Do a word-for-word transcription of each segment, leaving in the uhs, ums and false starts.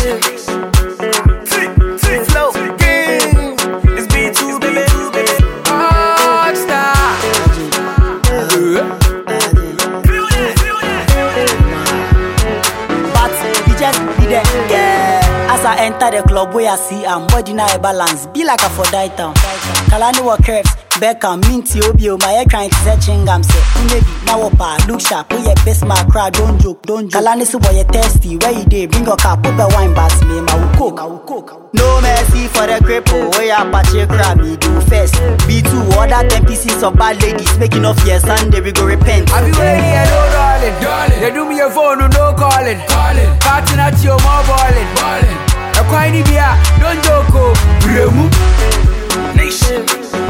Flow King. It's B two, baby. Hot star. But he just did it. Yeah. As I enter the club where I see I'm body now a balance. Be like a for die town. Kalani wa curves. Beckham, Minty, Obio, my air trying to set chingam say, maybe now opa, look sharp, we your best my crowd, don't joke, don't joke. Kalani so boy, you thirsty, where you dey? Bring your cup, put the wine, bass me, I will cook, I will cook. No mercy for the cripple, where you Apache crab, me do first. B two, order ten pieces of bad ladies, making off your Sunday, we go repent. I be ready, I know, darling, darling. They do me a phone, no calling, calling. Parting at your more balling, balling. A quiny beer, don't joke, Bremu. Nation.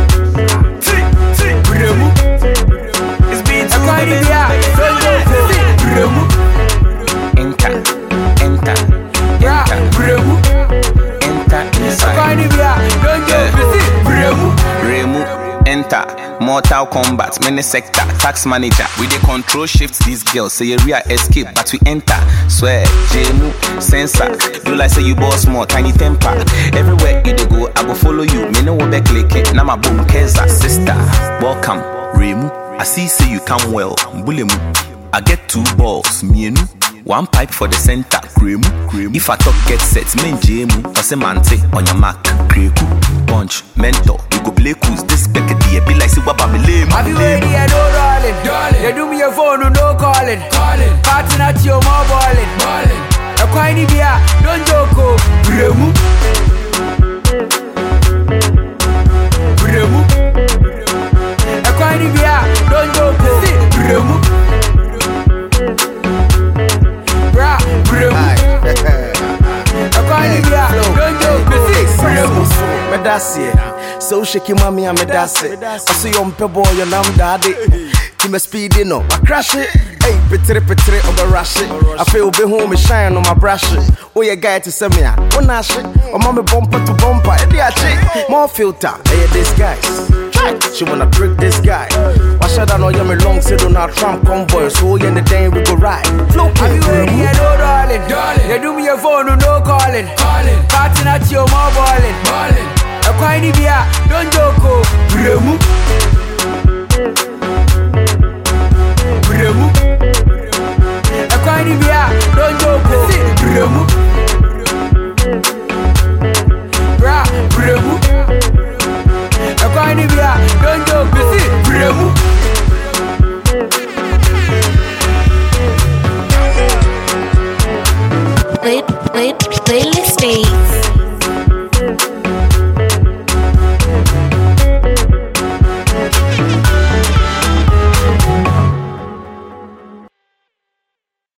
Bremu. It's been too many years. Bremu. Enter, enter, Yeah, Bremu. enter inside. Don't go Bremu. Remu, enter. Mortal Kombat, many sector, tax manager. We dey control shifts these girls. Say area escape, but we enter. Swear, Jemu, sensor. Do like say you boss more, tiny temper. Everywhere you dey go, I go follow you. Me no be click it. Now my boom keza sister. Welcome, Remu. I see say you come well. Mbulemu. I get two balls, mienu. One pipe for the center, Gremu, Gremu. If I talk get set, men Jemu. Ose mante on your mark, Greku. Punch, mentor, we go play coos. This Beckett be like see what I'm lame. I be ready, I know, darling, darling. They do me a phone, no calling, calling. Parting at your more balling, balling. A quiny beer, don't joke, Bremu. Bremu. A quiny beer, don't joke, Bremu. Bra, Bremu. A quiny beer, don't joke, Bremu. Medasi, so shaky mommy, I'm a dassy. I see on pebble, your name daddy. Team speed, you know, I crash it. Hey, petri petri, over rush it. I feel be home and shine on my brush. Oh, you guy to send me a one ash it. Or mommy bumper to bumper, and yeah, chick. More filter, hey, this guys. She wanna trick this guy. Why should I know you're me long, say Donald Trump convoy? So, you in the day we go ride. Flow, I be ready, I know, darling, darling. They do me a phone, no calling, calling. Parting at your more balling, balling. A quiny beer, don't joke, Bremu. Bremu. A quiny beer, don't joke, Bremu. Bra, Bremu. A quiny beer, don't joke, Bremu. Play, play, playlist states.